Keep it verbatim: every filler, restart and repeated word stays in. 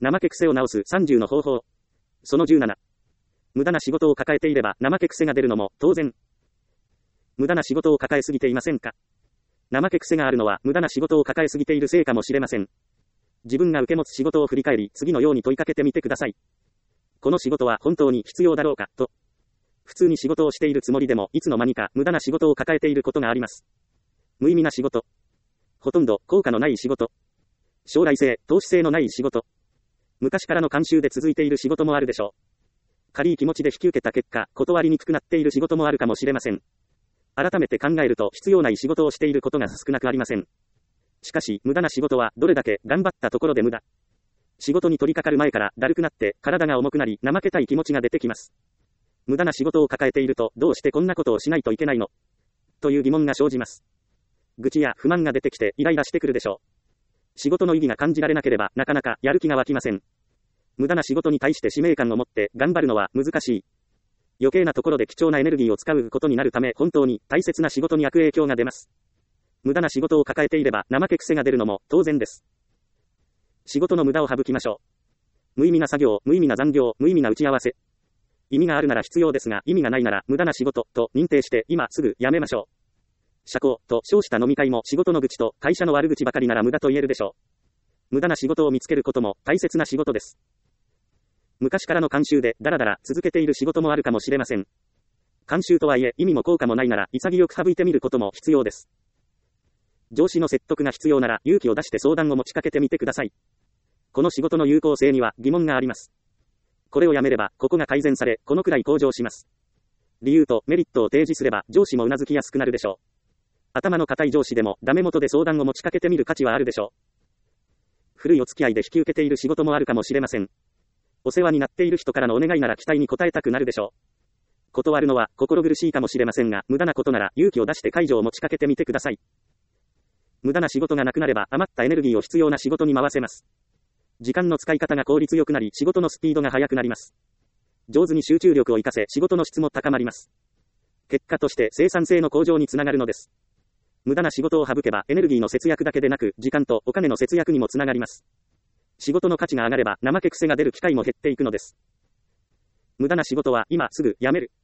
怠け癖を直すさんじゅうの方法。そのじゅうなな。無駄な仕事を抱えていれば怠け癖が出るのも当然。無駄な仕事を抱えすぎていませんか？怠け癖があるのは無駄な仕事を抱えすぎているせいかもしれません。自分が受け持つ仕事を振り返り、次のように問いかけてみてください。この仕事は本当に必要だろうか、と。普通に仕事をしているつもりでも、いつの間にか無駄な仕事を抱えていることがあります。無意味な仕事。ほとんど効果のない仕事。将来性、投資性のない仕事。昔からの慣習で続いている仕事もあるでしょう。軽い気持ちで引き受けた結果、断りにくくなっている仕事もあるかもしれません。改めて考えると必要ない仕事をしていることが少なくありません。しかし、無駄な仕事はどれだけ頑張ったところで無駄。仕事に取り掛かる前からだるくなって体が重くなり怠けたい気持ちが出てきます。無駄な仕事を抱えているとどうしてこんなことをしないといけないのという疑問が生じます。愚痴や不満が出てきてイライラしてくるでしょう。仕事の意義が感じられなければなかなかやる気が湧きません。無駄な仕事に対して使命感を持って頑張るのは難しい。余計なところで貴重なエネルギーを使うことになるため本当に大切な仕事に悪影響が出ます。無駄な仕事を抱えていれば怠け癖が出るのも当然です。仕事の無駄を省きましょう。無意味な作業、無意味な残業、無意味な打ち合わせ。意味があるなら必要ですが意味がないなら無駄な仕事と認定して今すぐやめましょう。社交と称した飲み会も仕事の愚痴と会社の悪口ばかりなら無駄と言えるでしょう。無駄な仕事を見つけることも大切な仕事です。昔からの慣習でだらだら続けている仕事もあるかもしれません。慣習とはいえ意味も効果もないなら潔く省いてみることも必要です。上司の説得が必要なら勇気を出して相談を持ちかけてみてください。この仕事の有効性には疑問があります。これをやめればここが改善されこのくらい向上します。理由とメリットを提示すれば上司もうなずきやすくなるでしょう。頭の固い上司でもダメ元で相談を持ちかけてみる価値はあるでしょう。古いお付き合いで引き受けている仕事もあるかもしれません。お世話になっている人からのお願いなら期待に応えたくなるでしょう。断るのは心苦しいかもしれませんが無駄なことなら勇気を出して解除を持ちかけてみてください。無駄な仕事がなくなれば余ったエネルギーを必要な仕事に回せます。時間の使い方が効率よくなり仕事のスピードが速くなります。上手に集中力を活かせ仕事の質も高まります。結果として生産性の向上につながるのです。無駄な仕事を省けばエネルギーの節約だけでなく時間とお金の節約にもつながります。仕事の価値が上がれば怠け癖が出る機会も減っていくのです。無駄な仕事は今すぐやめる。